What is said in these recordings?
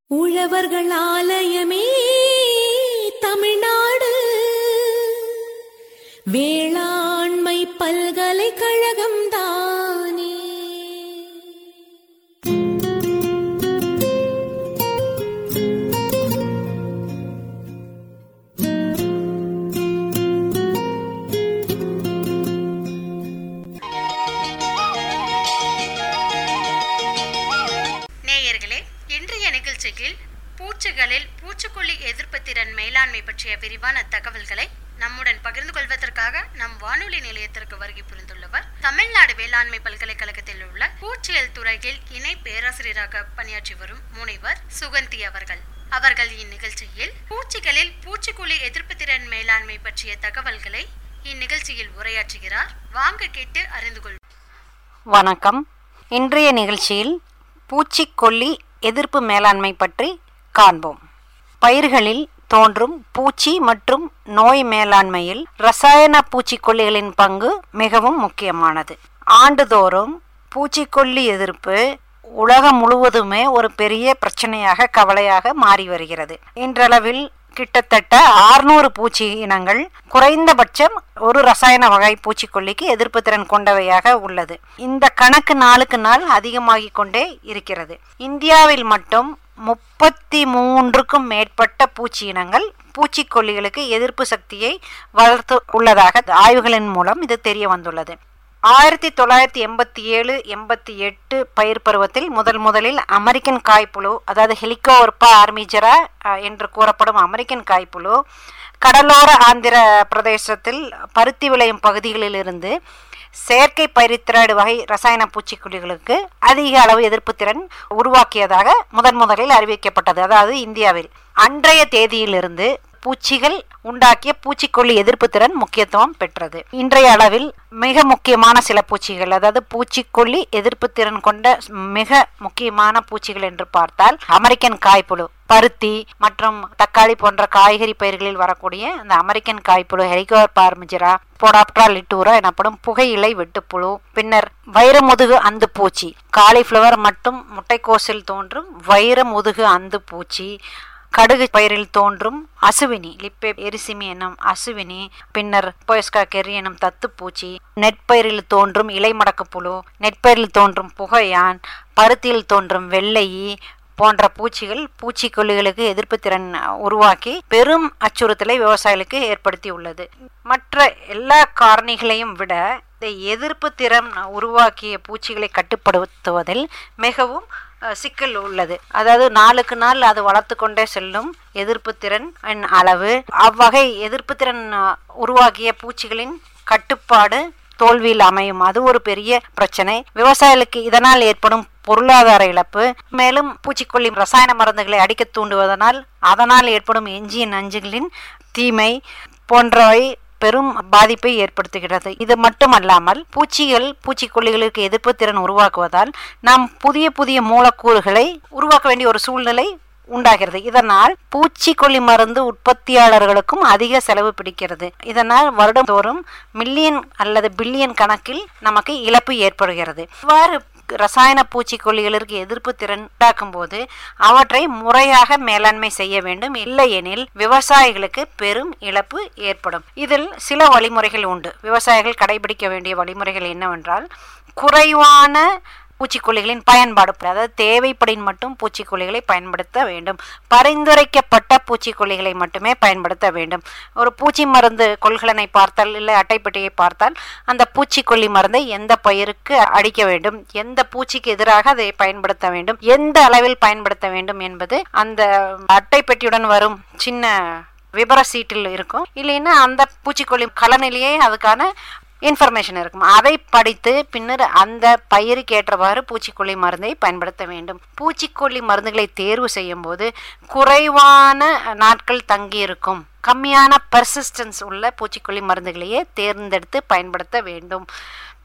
உழவர்கள் ஆலயமே தமிழ்நாடு வேளாண்மை பல்கலைக்கழகம் தானே. நேயர்களே, இன்றைய நிகழ்ச்சியில் பூச்சிகளில் பூச்சிக்கொல்லி எதிர்ப்பு திறன் மேலாண்மை பற்றிய விரிவான தகவல்களை நம்முடன் பகிர்ந்து கொள்வதற்காக நம் வானொலி நிலையத்திற்கு வருகை புரிந்துள்ளவர் தமிழ்நாடு வேளாண்மை பல்கலைக்கழகத்தில் உள்ள பூச்சியல் துறையில் இணை பேராசிரியராக பணியாற்றி வரும் முனைவர் சுகந்தி அவர்கள் இந்நிகழ்ச்சியில் பூச்சிகளில் பூச்சிக்கொல்லி எதிர்ப்பு திறன் மேலாண்மை பற்றிய தகவல்களை இந்நிகழ்ச்சியில் உரையாற்றுகிறார். வாங்க கேட்டு அறிந்து கொள்வோம். வணக்கம். இன்றைய நிகழ்ச்சியில் பூச்சிக்கொல்லி எதிர்ப்பு மேலாண்மை பற்றி காண்போம். பயிர்களில் தோன்றும் பூச்சி மற்றும் நோய் மேலாண்மையில் ரசாயன பூச்சிக்கொல்லிகளின் பங்கு மிகவும் முக்கியமானது. ஆண்டுதோறும் பூச்சிக்கொல்லி எதிர்ப்பு உலகம் முழுவதுமே ஒரு பெரிய பிரச்சனையாக கவலையாக மாறி வருகிறது. இன்றளவில் கிட்டத்தட்ட 600 பூச்சி இனங்கள் குறைந்தபட்சம் ஒரு ரசாயன வகை பூச்சிக்கொல்லிக்கு எதிர்ப்பு திறன் கொண்டவையாக உள்ளது. இந்த கணக்கு நாளுக்கு நாள் அதிகமாகிக் கொண்டே இருக்கிறது. இந்தியாவில் மட்டும் 33க்கும் மேற்பட்ட பூச்சி இனங்கள் பூச்சிக்கொல்லிகளுக்கு எதிர்ப்பு சக்தியை வளர்த்து உள்ளதாக ஆய்வுகளின் மூலம் இது தெரிய வந்துள்ளது. 1987-88 பயிர் பருவத்தில் முதலில் அமெரிக்கன் காய்ப்புழு, அதாவது ஹெலிகோவர்பா ஆர்மிஜரா என்று கூறப்படும் அமெரிக்கன் காய்ப்புழு கடலோர ஆந்திர பிரதேசத்தில் பருத்தி விளையும் பகுதிகளில் இருந்து செயற்கை பயிரித்திராடு வகை ரசாயன பூச்சிக்கொல்லிகளுக்கு அதிக அளவு எதிர்ப்பு திறன் உருவாக்கியதாக முதலில் அறிவிக்கப்பட்டது. அதாவது இந்தியாவில் அன்றைய தேதியிலிருந்து பூச்சிகள் உண்டாக்கிய பூச்சிக்கொல்லி எதிர்ப்பு திறன் முக்கியத்துவம் பெற்றது. இன்றைய அளவில் மிக முக்கியமான சில பூச்சிகள், அதாவது பூச்சிக்கொல்லி எதிர்ப்பு திறன் கொண்ட மிக முக்கியமான பூச்சிகள் என்று பார்த்தால் அமெரிக்கன் காய்ப்புழு, பருத்தி மற்றும் தக்காளி போன்ற காய்கறி பயிர்களில் வரக்கூடிய அந்த அமெரிக்கன் காய்ப்புழு, ஹெலிகோவர்பா ஆர்மிஜரா, போடாப்டரா லிட்டூரா எனப்படும் புகையிலை வெட்டுப்புழு, பின்னர் வைரமுதுகு அந்து பூச்சி, காலிஃப்ளவர் மற்றும் முட்டைக்கோசில் தோன்றும் வைரமுதுகு அந்து பூச்சி, கடுகு பயிரில் தோன்றும் அசுவினி, லிப்பே எரிசிமி எனும் அசுவினி, பின்னர் போயஸ்கா கெர்ரி எனும் தத்துப்பூச்சி, நெற்பயிரில் தோன்றும் இலைமடக்கு புழு, நெற்பயிரில் தோன்றும் புகையான், பருத்தியில் தோன்றும் வெள்ளையி போன்ற பூச்சிகள் பூச்சிக்கொல்லிகளுக்கு எதிர்ப்பு திறன் உருவாக்கி பெரும் அச்சுறுத்தலை விவசாயிகளுக்கு ஏற்படுத்தி உள்ளது. மற்ற எல்லா காரணிகளையும் விட இந்த எதிர்ப்பு திறன் உருவாக்கிய பூச்சிகளை கட்டுப்படுத்துவதில் மிகவும் சிக்கல் உள்ளது. அதாவது நாளுக்கு நாள் அது வளர்த்து கொண்டே செல்லும் எதிர்ப்பு திறன் அளவு, அவ்வகை எதிர்ப்பு திறன் உருவாக்கிய பூச்சிகளின் கட்டுப்பாடு தோல்வியில் அமையும். அது ஒரு பெரிய பிரச்சனை. விவசாயிகளுக்கு இதனால் ஏற்படும் பொருளாதார இழப்பு, மேலும் பூச்சிக்கொல்லி ரசாயன மருந்துகளை அடிக்க தூண்டுவதனால் அதனால் ஏற்படும் எஞ்சிய நஞ்சுகளின் தீமை போன்றவை பெரும் பாதிப்பை ஏற்படுத்துகிறது. இது மட்டுமல்லாமல் பூச்சிக்கொல்லிகளுக்கு எதிர்ப்பு திறன் உருவாக்குவதால் நாம் புதிய மூலக்கூறுகளை உருவாக்க வேண்டிய ஒரு சூழ்நிலை உண்டாகிறது. இதனால் பூச்சிக்கொல்லி மருந்து உற்பத்தியாளர்களுக்கும் அதிக செலவு பிடிக்கிறது. இதனால் வருடந்தோறும் மில்லியன் அல்லது பில்லியன் கணக்கில் நமக்கு இழப்பு ஏற்படுகிறது. இவ்வாறு ரசாயன பூச்சிக்கொல்லிகளுக்கு எதிர்ப்பு திறன் உண்டாக்கும் போது அவற்றை முறையாக மேலாண்மை செய்ய வேண்டும். இல்லையெனில் விவசாயிகளுக்கு பெரும் இழப்பு ஏற்படும். இதில் சில வழிமுறைகள் உண்டு. விவசாயிகள் கடைபிடிக்க வேண்டிய வழிமுறைகள் என்னவென்றால், குறைவான பூச்சிக்கொல்லிகளின் பயன்பாடு, அதாவது தேவைப்படின் மட்டும் பூச்சிக்கொல்லிகளை பயன்படுத்த வேண்டும். பரிந்துரைக்கப்பட்ட பூச்சிக்கொல்லிகளை மட்டுமே பயன்படுத்த வேண்டும். ஒரு பூச்சி மருந்து கொள்கலனை பார்த்தால் இல்லை அட்டைப்பெட்டியை பார்த்தால் அந்த பூச்சிக்கொல்லி மருந்தை எந்த பயிருக்கு அடிக்க வேண்டும், எந்த பூச்சிக்கு எதிராக அதை பயன்படுத்த வேண்டும், எந்த அளவில் பயன்படுத்த வேண்டும் என்பது அந்த அட்டைப்பெட்டியுடன் வரும் சின்ன விபர சீட்டில் இருக்கும். இல்லைன்னா அந்த பூச்சிக்கொல்லி கலனிலேயே அதுக்கான இன்ஃபர்மேஷன் இருக்கும். அதை படித்து பின்னர் அந்த பயிருக்கு ஏற்றவாறு பூச்சிக்கொல்லி மருந்தை பயன்படுத்த வேண்டும். பூச்சிக்கொல்லி மருந்துகளை தேர்வு செய்யும் போது குறைவான நாட்கள் தங்கி இருக்கும், கம்மியான பெர்சிஸ்டன்ஸ் உள்ள பூச்சிக்கொல்லி மருந்துகளையே தேர்ந்தெடுத்து பயன்படுத்த வேண்டும்.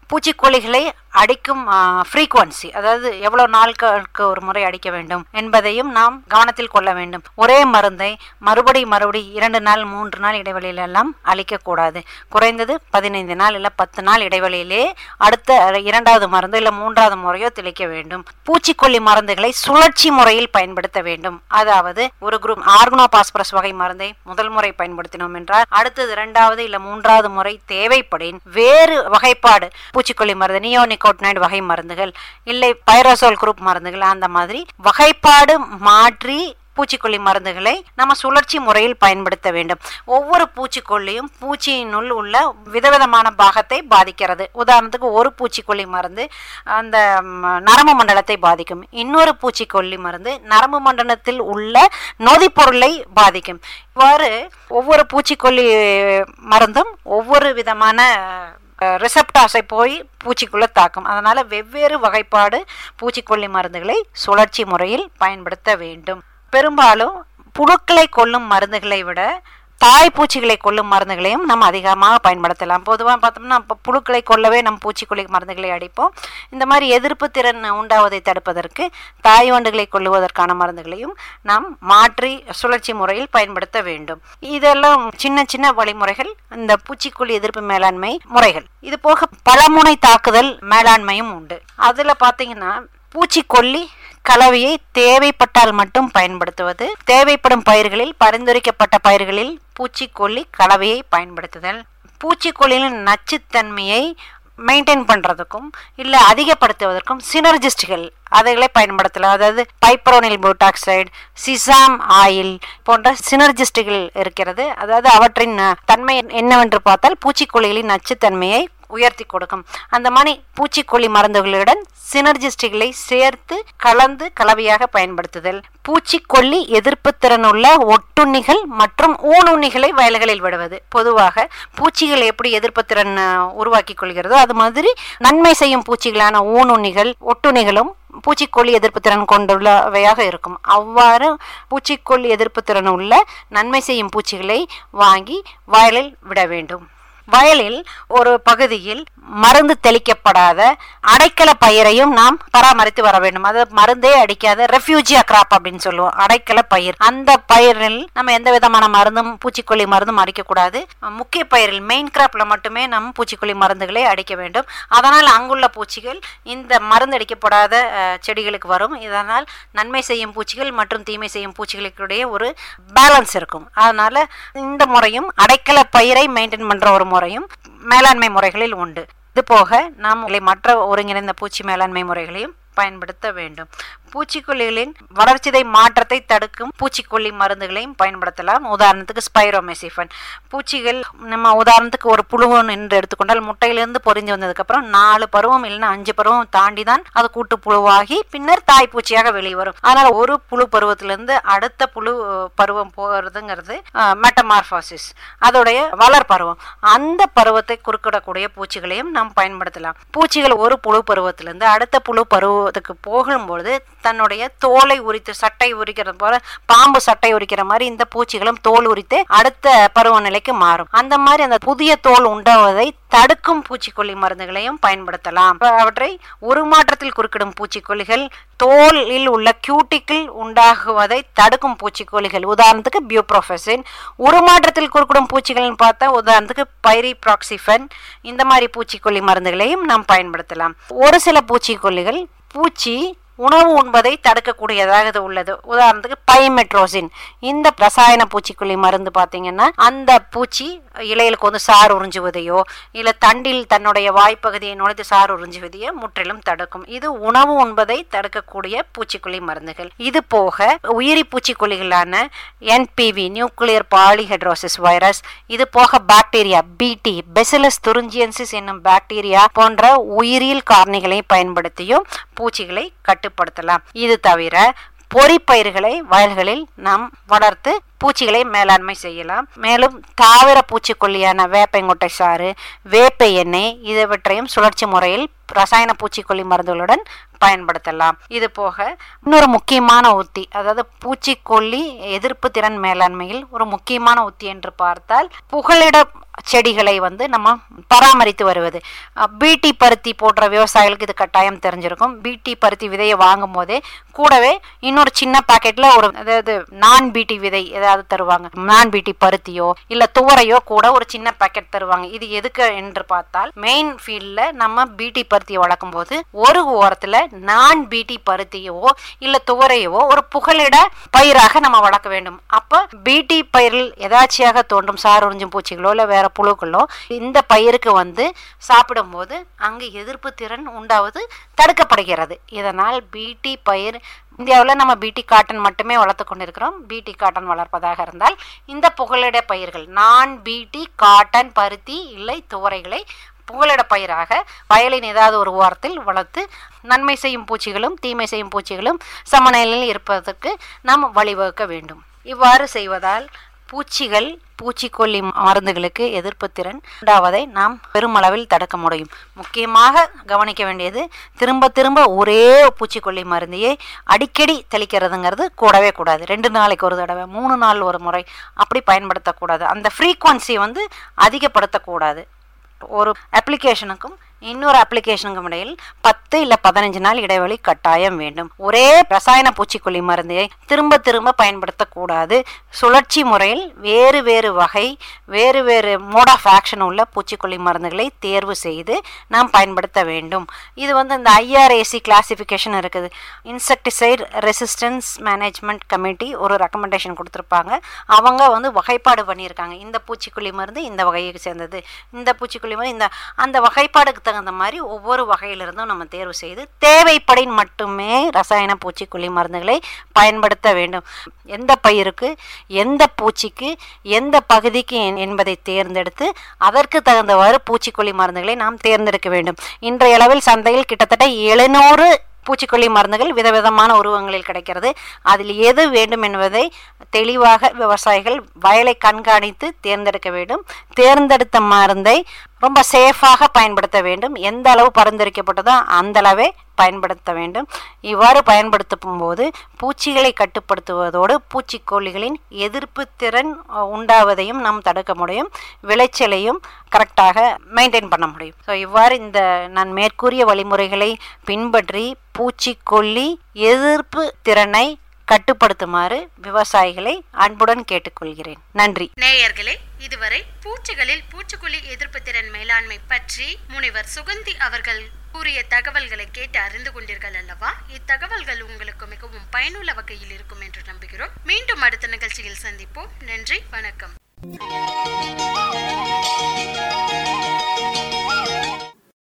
பூச்சிக்கொல்லிகளை அடிக்கும் ஃப்ரீக்வன்சி, அதாவது எவ்வளவு நாட்களுக்கு ஒரு முறை அடிக்க வேண்டும் என்பதையும் நாம் கவனத்தில் கொள்ள வேண்டும். ஒரே மருந்தை மறுபடி 2 நாள் 3 நாள் இடைவெளியிலெல்லாம் அளிக்கக்கூடாது. குறைந்தது 15 நாள் இல்லை 10 நாள் இடைவெளியிலே அடுத்த 2வது மருந்து இல்லை 3வது முறையோ தெளிக்க வேண்டும். பூச்சிக்கொல்லி மருந்துகளை சுழற்சி முறையில் பயன்படுத்த வேண்டும். அதாவது ஒரு குரூப் ஆர்கனோபாஸ்பரஸ் வகை மருந்தை முதல் முறை பயன்படுத்தினோம் என்றால் அடுத்தது 2வது இல்லை 3வது முறை தேவைப்படின் வேறு வகைப்பாடு பூச்சிக்கொல்லி மருந்து, நியோனிகோட்டினாய்டு வகை மருந்துகள் இல்லை பைரோசோல் குரூப் மருந்துகள், அந்த மாதிரி வகைப்பாடு மாற்றி பூச்சிக்கொல்லி மருந்துகளை நம்ம சுழற்சி முறையில் பயன்படுத்த வேண்டும். ஒவ்வொரு பூச்சிக்கொல்லியும் பூச்சியினுள் உள்ள விதவிதமான பாகத்தை பாதிக்கிறது. உதாரணத்துக்கு ஒரு பூச்சிக்கொல்லி மருந்து அந்த நரம்பு மண்டலத்தை பாதிக்கும், இன்னொரு பூச்சிக்கொல்லி மருந்து நரம்பு மண்டலத்தில் உள்ள நொதிப்பொருளை பாதிக்கும். இவ்வாறு ஒவ்வொரு பூச்சிக்கொல்லி மருந்தும் ஒவ்வொரு விதமான ரிசப்டாஸை போய் பூச்சிக்குள்ள தாக்கும். அதனால வெவ்வேறு வகைப்பாடு பூச்சிக்கொல்லி மருந்துகளை சுழற்சி முறையில் பயன்படுத்த வேண்டும். பெரும்பாலும் புழுக்களை கொல்லும் மருந்துகளை விட தாய் பூச்சிகளை கொல்லும் மருந்துகளையும் நம்ம அதிகமாக பயன்படுத்தலாம். பொதுவாக பார்த்தோம்னா புழுக்களை கொல்லவே நம்ம பூச்சிக்கொல்லி மருந்துகளை அடிப்போம். இந்த மாதிரி எதிர்ப்பு திறன் உண்டாவதை தடுப்பதற்கு தாய் வண்டுகளை கொல்லுவதற்கான மருந்துகளையும் நாம் மாற்றி சுழற்சி முறையில் பயன்படுத்த வேண்டும். இதெல்லாம் சின்ன சின்ன வழிமுறைகள், இந்த பூச்சிக்கொல்லி எதிர்ப்பு மேலாண்மை முறைகள். இது போக பலமுனை தாக்குதல் மேலாண்மையும் உண்டு. அதில் பார்த்தீங்கன்னா பூச்சிக்கொல்லி கலவையை தேவைப்பட்டால் மட்டும் பயன்படுத்துவது, தேவைப்படும் பயிர்களில் பரிந்துரைக்கப்பட்ட பயிர்களில் பூச்சிக்கொல்லி கலவையை பயன்படுத்துதல், பூச்சிக்கொல்லியின் நச்சுத்தன்மையை மெயின்டைன் பண்றதுக்கும் இல்லை அதிகப்படுத்துவதற்கும் சினர்ஜிஸ்டுகள் அதைகளை பயன்படுத்தலாம். அதாவது பைப்ரோனில் புரோட்டாக்சைடு, சிசாம் ஆயில் போன்ற சினர்ஜிஸ்டுகள் இருக்கிறது. அதாவது அவற்றின் தன்மை என்னவென்று பார்த்தால் பூச்சிக்கொல்லிகளின் நச்சுத்தன்மையை உயர்த்தி கொடுக்கும். அந்த மாதிரி பூச்சிக்கொல்லி மருந்துகளுடன் சினர்ஜிஸ்டுகளை சேர்த்து கலந்து கலவையாக பயன்படுத்துதல், பூச்சிக்கொல்லி எதிர்ப்பு திறனுள்ள ஒட்டுண்ணிகள் மற்றும் ஊனுண்ணிகளை வயல்களில் விடுவது. பொதுவாக பூச்சிகள் எப்படி எதிர்ப்பு திறன் உருவாக்கி கொள்கிறதோ அது மாதிரி நன்மை செய்யும் பூச்சிகளான ஊனுண்ணிகள் ஒட்டுண்ணிகளும் பூச்சிக்கொல்லி எதிர்ப்பு திறன் கொண்டுள்ளவையாக இருக்கும். அவ்வாறு பூச்சிக்கொல்லி எதிர்ப்பு திறன் உள்ள நன்மை செய்யும் பூச்சிகளை வாங்கி வயலில் விட வேண்டும். வயலில் ஒரு பகுதியில் மருந்து தெளிக்கப்படாத அடைக்கல பயிரையும் நாம் பராமரித்து வர வேண்டும். அது மருந்தே அடிக்காத ரெஃப்யூஜியா கிராப் அப்படின்னு சொல்லுவோம், அடைக்கல பயிர். அந்த பயிரில் நம்ம எந்த விதமான மருந்தும் பூச்சிக்கொல்லி மருந்தும் அடிக்கக்கூடாது. முக்கிய பயிரில் மெயின் கிராப்ல மட்டுமே நம் பூச்சிக்கொல்லி மருந்துகளை அடிக்க வேண்டும். அதனால் அங்குள்ள பூச்சிகள் இந்த மருந்து அடிக்கப்படாத செடிகளுக்கு வரும். இதனால் நன்மை செய்யும் பூச்சிகள் மற்றும் தீமை செய்யும் பூச்சிகளுடைய ஒரு பேலன்ஸ் இருக்கும். அதனால இந்த முறையும் அடைக்கல பயிரை மெயின்டைன் பண்ற ஒரு முறையும் மேலாண்மை முறைகளில் உண்டு. இது போக நாம் மற்ற ஒருங்கிணைந்த பூச்சி மேலாண்மை முறைகளையும் பயன்படுத்த வேண்டும். பூச்சிக்கொல்லிகளின் வளர்ச்சிதை மாற்றத்தை தடுக்கும் பூச்சிக்கொல்லி மருந்துகளையும் பயன்படுத்தலாம். உதாரணத்துக்கு ஸ்பைரோமெசிஃபன். பூச்சிகள் நம்ம உதாரணத்துக்கு ஒரு புழுவன் என்று எடுத்துக்கொண்டால் முட்டையிலிருந்து பொறிஞ்சு வந்ததுக்கு அப்புறம் 4 பருவம் இல்லைன்னா 5 பருவம் தாண்டி தான் அது கூட்டு புழுவாகி பின்னர் தாய் பூச்சியாக வெளிவரும். அதனால ஒரு புழு பருவத்திலிருந்து அடுத்த புழு பருவம் போகிறதுங்கிறது மெட்டமார்போசிஸ், அதோடைய வளர் பருவம். அந்த பருவத்தை குறுக்கிடக்கூடிய பூச்சிகளையும் நாம் பயன்படுத்தலாம். பூச்சிகள் ஒரு புழு பருவத்திலிருந்து அடுத்த புழு பருவத்துக்கு போகும்பொழுது தன்னுடைய தோலை உரித்து சட்டை உரிக்கிறது போல பாம்பு சட்டை உரிக்கிற மாதிரி இந்த பூச்சிகளும் தோல் உரித்து அடுத்த பருவ நிலைக்கு மாறும். அந்த மாதிரி அந்த புதிய தோல் உண்டாவதை தடுக்கும் பூச்சிக்கொல்லி மருந்துகளையும் பயன்படுத்தலாம். அவற்றை உருமாற்றத்தில் குறுக்கிடும் பூச்சிக்கொல்லிகள், தோலில் உள்ள கியூட்டிக்கிள் உண்டாகுவதை தடுக்கும் பூச்சிக்கொல்லிகள், உதாரணத்துக்கு பியூப்ரோஃபெசின். உருமாற்றத்தில் குறுக்கிடும் பூச்சிகள்னு பார்த்தா உதாரணத்துக்கு பைரிப்ராக்சிஃபன். இந்த மாதிரி பூச்சிக்கொல்லி மருந்துகளையும் நாம் பயன்படுத்தலாம். ஒரு சில பூச்சிக்கொல்லிகள் பூச்சி உணவு உண்பதை தடுக்கக்கூடியதாக உள்ளது. உதாரணத்துக்கு பைமெட்ரோசின். இந்த ரசாயன பூச்சிக்கொல்லி மருந்து பார்த்தீங்கன்னா அந்த பூச்சி இலைகளுக்கு வந்து சாறு உறிஞ்சுவதையோ இல்லை தண்டில் தன்னுடைய வாய்ப்பகுதியை நுழைத்து சாறு உறிஞ்சுவதையோ முற்றிலும் தடுக்கும். இது உணவு உண்பதை தடுக்கக்கூடிய பூச்சிக்கொல்லி மருந்துகள். இது போக உயிரி பூச்சிக்கொல்லிகளான என்பிவி, நியூக்ளியர் பாலிஹைட்ரோசிஸ் வைரஸ், இது போக பாக்டீரியா பிடி, பெசிலஸ் துரிஞ்சியன்சிஸ் என்னும் பாக்டீரியா போன்ற உயிரியல் காரணிகளை பயன்படுத்தியும் பூச்சிகளை கட்டுப்படுத்தலாம். இது தவிர பொறிப்பயிர்களை வயல்களில் நாம் வளர்த்து பூச்சிகளை மேலாண்மை செய்யலாம். மேலும் தாவர பூச்சிக்கொல்லியான வேப்பங்கொட்டை சாறு, வேப்ப எண்ணெய் இவற்றையும் சுழற்சி முறையில் ரசாயன பூச்சிக்கொல்லி மருந்துகளுடன் பயன்படுத்தலாம். இது போக இன்னொரு முக்கியமான உத்தி, அதாவது பூச்சிக்கொல்லி எதிர்ப்பு திறன் மேலாண்மையில் ஒரு முக்கியமான உத்தி என்று பார்த்தால் புகலிட செடிகளை வந்து நம்ம பராமரித்து வருவது. பீட்டி பருத்தி போன்ற விவசாயிகளுக்கு இது கட்டாயம் தெரிஞ்சிருக்கும். பீட்டி பருத்தி விதையை வாங்கும் போதே கூடவே இன்னொரு சின்ன பாக்கெட்ல ஒரு அதாவது நான் பீட்டி விதை ஏதாவது தருவாங்க. நான் பீட்டி பருத்தியோ இல்ல துவரையோ கூட ஒரு சின்ன பாக்கெட் தருவாங்க. இது எதுக்கு என்று பார்த்தால் மெயின் ஃபீல்ட்ல நம்ம பீட்டி பருத்தியை வளர்க்கும் போது ஒரு ஓரத்துல நான் பீட்டி பருத்தியவோ இல்ல துவரையவோ ஒரு புகலிட பயிராக நம்ம வளர்க்க வேண்டும். அப்ப பீட்டி பயிரில் எதாச்சியாக தோன்றும் சார் உறிஞ்சும் பூச்சிகளோ இல்ல வேற புழுக்களோ இந்த பயிருக்கு வந்து சாப்பிடும் போது அங்கு எதிர்ப்பு திறன் உண்டாவது தடுக்கப்படுகிறது. இதனால் பீட்டி பயிர் இந்தியாவில் நம்ம பீட்டி காட்டன் மட்டுமே வளர்த்து கொண்டிருக்கிறோம். பீட்டி காட்டன் வளர்ப்பதாக இருந்தால் இந்த புகலிட பயிர்கள் நான் பீட்டி காட்டன் பருத்தி இல்லை துவரைகளை புகலிட பயிராக வயலின் ஏதாவது ஒரு ஓரத்தில் வளர்த்து நன்மை செய்யும் பூச்சிகளும் தீமை செய்யும் பூச்சிகளும் சமநிலையில் இருப்பதற்கு நாம் வழிவகுக்க வேண்டும். இவ்வாறு செய்வதால் பூச்சிகள் பூச்சிக்கொல்லி மருந்துகளுக்கு எதிர்ப்பு திறன் உண்டாவதை நாம் பெருமளவில் தடுக்க முடியும். முக்கியமாக கவனிக்க வேண்டியது திரும்ப திரும்ப ஒரே பூச்சிக்கொல்லி மருந்தையே அடிக்கடி தெளிக்கிறதுங்கிறது கூடவே கூடாது. 2 நாளைக்கு ஒரு தடவை 3 நாள் ஒரு முறை அப்படி பயன்படுத்தக்கூடாது. அந்த ஃப்ரீக்வன்சி வந்து அதிகப்படுத்தக்கூடாது. ஒரு அப்ளிகேஷனுக்கும் இன்னொரு அப்ளிகேஷனுக்கும் இடையில் 10 இல்ல 15 நாள் இடைவெளி கட்டாயம் வேண்டும். ஒரே ரசாயன பூச்சிக்கொல்லி மருந்தை திரும்ப திரும்ப பயன்படுத்தக்கூடாது. சுழற்சி முறையில் வேறு வேறு வகை வேறு வேறு மோட் ஆஃப் ஆக்ஷன் உள்ள பூச்சிக்கொல்லி மருந்துகளை தேர்வு செய்து நாம் பயன்படுத்த வேண்டும். இது வந்து இந்த IRAC கிளாசிஃபிகேஷன் இருக்குது. இன்செக்டிசைட் ரெசிஸ்டன்ஸ் மேனேஜ்மெண்ட் கமிட்டி ஒரு ரெக்கமெண்டேஷன் கொடுத்துருப்பாங்க. அவங்க வந்து வகைப்பாடு பண்ணியிருக்காங்க. இந்த பூச்சிக்கொல்லி மருந்து இந்த வகையை சேர்ந்தது, இந்த பூச்சிக்கொல்லி மருந்து இந்த அந்த வகைப்பாடுக்கு தகுந்த மாதிரி ஒவ்வொரு வகையிலிருந்தும் நம்ம தேர்வு செய்து தேவைப்படின் மட்டுமே ரசாயன பூச்சிக்கொல்லி மருந்துகளை பயன்படுத்த வேண்டும். எந்த பயிருக்கு எந்த பூச்சிக்கு எந்த பகுதிக்கு என்பதை தேர்ந்தெடுத்து அதற்கு தகுந்தவாறு பூச்சிக்கொல்லி மருந்துகளை நாம் தேர்ந்தெடுக்க வேண்டும். இன்றைய அளவில் சந்தையில் கிட்டத்தட்ட 700 பூச்சிக்கொல்லி மருந்துகள் விதவிதமான உருவங்களில் கிடைக்கிறது. அதில் எது வேண்டும் என்பதை தெளிவாக விவசாயிகள் வயலை கண்காணித்து தேர்ந்தெடுக்க வேண்டும். தேர்ந்தெடுத்த மருந்தை ரொம்ப சேஃபாக பயன்படுத்த வேண்டும். எந்த அளவு பரிந்துரைக்கப்பட்டதோ அந்த அளவே பயன்படுத்த வேண்டும். இவ்வாறு பயன்படுத்தும் போது பூச்சிகளை கட்டுப்படுத்துவதோடு பூச்சிக்கொல்லிகளின் எதிர்ப்பு திறன் உண்டாவதையும் நாம் தடுக்க முடியும். விளைச்சலையும் கரெக்டாக மெயின்டைன் பண்ண முடியும். ஸோ இவ்வாறு இந்த நான் மேற்கூறிய வழிமுறைகளை பின்பற்றி பூச்சிக்கொல்லி எதிர்ப்பு திறனை கட்டுப்படுத்துமாறு விவசாயிகளை அன்புடன் கேட்டுக்கொள்கிறேன். நன்றி. நேயர்களே, இதுவரை பூச்சிகளில் பூச்சிக்கொல்லி எதிர்ப்பு திறன் மேலாண்மை பற்றி முனைவர் சுகந்தி அவர்கள் கூறிய தகவல்களை கேட்டு அறிந்து கொண்டீர்கள் அல்லவா? இத்தகவல்கள் உங்களுக்கு மிகவும் பயனுள்ள வகையில் இருக்கும் என்று நம்புகிறோம். மீண்டும் அடுத்த நிகழ்ச்சியில் சந்திப்போம். நன்றி, வணக்கம்.